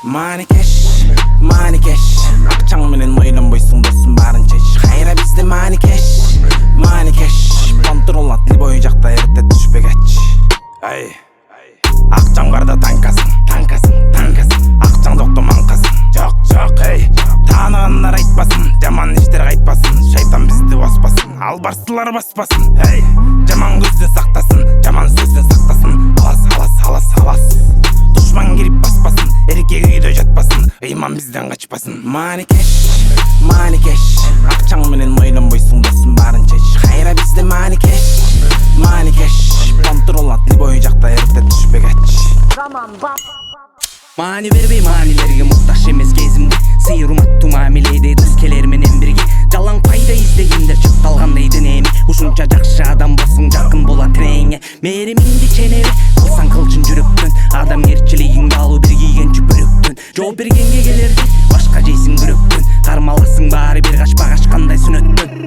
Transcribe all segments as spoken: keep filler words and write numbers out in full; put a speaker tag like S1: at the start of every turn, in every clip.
S1: Money cash, money cash. Akçaң менен ойлонбойсуң досум барын чеч. Кайра бизде money cash, money cash. Контрол ат бой жакта эрте түшпөгөч. Ай. Акчаң барда танкасың, танкасың, танкасың. Акчаң жокто маңкасың. Жок, жок, эй. Тааныгандар айтпасын, жаман иштер кайтпасын. Шайтан бизди баспасын, албарсылар баспасын. Эй, жаман көздөн сактасын, жаман сөздөн сактасын. Алас, алас, алас, алас. Душман кирип баспасын, эркек үйдө жатпасын. Ыйман бизден качпасын. Money cash, money cash. Акчаң менен ойлонбойсуң досум барын чеч. Кайра бизде money cash, money cash. Контрол ат бой жакта эрте түшпөгөч.
S2: Mani бербей манилерге муктаж эмес кезимде. Сыйыр уматтуу мамиледе дос келер менен бирге. Жалаң пайда издегендер чыкталгандай денеме. Ушунча жакшы адам болсуң жакын болот реңе. Мээримиңди ченебе кылсаң кылчын жүрөктөн. Адамгерчилигиңди алуу бир кийген чүпүрөктөн. Жооп бергенге келерди башка жейсиң күрөктөн. Кармаласың баары бир качпа качкандай сүнөттөн.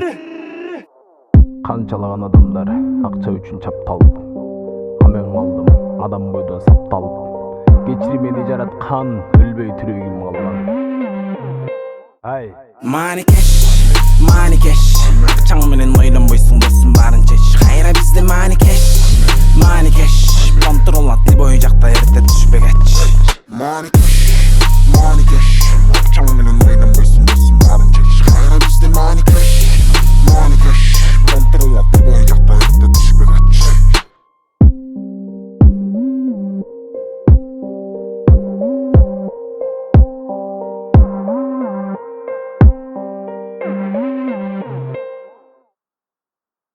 S3: Канчалаган адамдар акча үчүн чапталып, камең алдым адам бойдон сапталып. Кечири мени жараткан, өлбөй тирегим калган. Ай.
S1: Money cash, money cash. Акчаң менен ойлонбойсуң досум барын чеч. Кайра бизде money cash, money cash. Контрол ат бой жакта эрте түшпөгөч.
S4: Money cash, money cash. Акчаң менен ойлонбойсуң